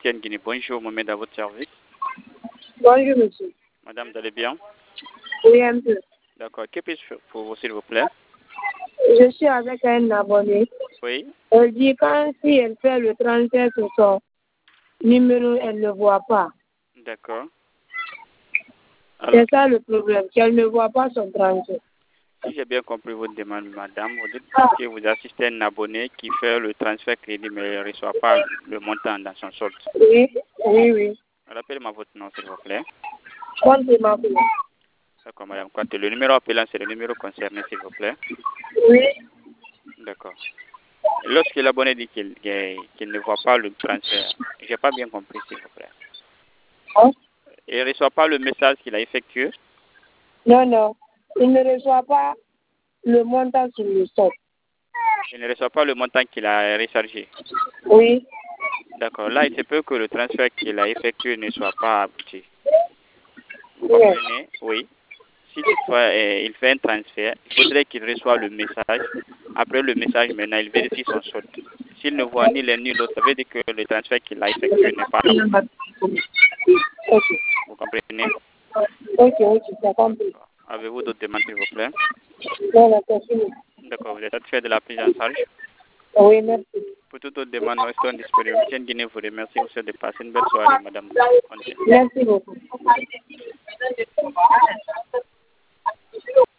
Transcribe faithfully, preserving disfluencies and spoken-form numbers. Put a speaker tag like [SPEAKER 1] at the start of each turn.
[SPEAKER 1] Etienne Guinée. Bonjour, Mohamed à votre service.
[SPEAKER 2] Bonjour, monsieur.
[SPEAKER 1] Madame, vous allez bien?
[SPEAKER 2] Oui, un peu.
[SPEAKER 1] D'accord. Que puis-je faire pour vous, s'il vous plaît?
[SPEAKER 2] Je suis avec un abonné.
[SPEAKER 1] Oui.
[SPEAKER 2] Elle dit quand si elle fait le transfert sur son numéro, elle ne voit pas.
[SPEAKER 1] D'accord.
[SPEAKER 2] C'est ça le problème, qu'elle ne voit pas son transfert.
[SPEAKER 1] Si j'ai bien compris votre demande, madame, vous dites que vous assistez à un abonné qui fait le transfert crédit mais ne reçoit pas le montant dans son solde.
[SPEAKER 2] Oui, oui, oui.
[SPEAKER 1] Rappelez-moi votre nom, s'il vous plaît.
[SPEAKER 2] Comptez ma place.
[SPEAKER 1] D'accord, madame. Quand le numéro appelant, c'est le numéro concerné, s'il vous plaît.
[SPEAKER 2] Oui.
[SPEAKER 1] D'accord. Lorsque l'abonné dit qu'il qu'il ne voit pas le transfert, je n'ai pas bien compris, s'il vous plaît.
[SPEAKER 2] Hein?
[SPEAKER 1] Il ne reçoit pas le message qu'il a effectué?
[SPEAKER 2] Non, non. Il ne reçoit pas le montant sur le stock.
[SPEAKER 1] Il ne reçoit pas le montant qu'il a rechargé?
[SPEAKER 2] Oui.
[SPEAKER 1] D'accord. Là, il se peut que le transfert qu'il a effectué ne soit pas abouti. Vous
[SPEAKER 2] Oui.
[SPEAKER 1] comprenez? Oui. Si toutefois eh, il fait un transfert, il faudrait qu'il reçoive le message. Après le message, maintenant, il vérifie son solde. S'il ne voit ni l'un ni l'autre, ça veut dire que le transfert qu'il a effectué n'est pas abouti.
[SPEAKER 2] Ok.
[SPEAKER 1] Vous comprenez?
[SPEAKER 2] Ok, ok, j'ai compris.
[SPEAKER 1] Avez-vous d'autres demandes, s'il vous plaît?
[SPEAKER 2] Non, non, c'est fini.
[SPEAKER 1] D'accord. Vous êtes satisfait de la prise en charge?
[SPEAKER 2] Oui, merci.
[SPEAKER 1] Pour toute autre demande, nous restons disponibles. Tiens, Guinée vous remercie. Vous souhaite de passer une belle soirée, madame.
[SPEAKER 2] Merci beaucoup.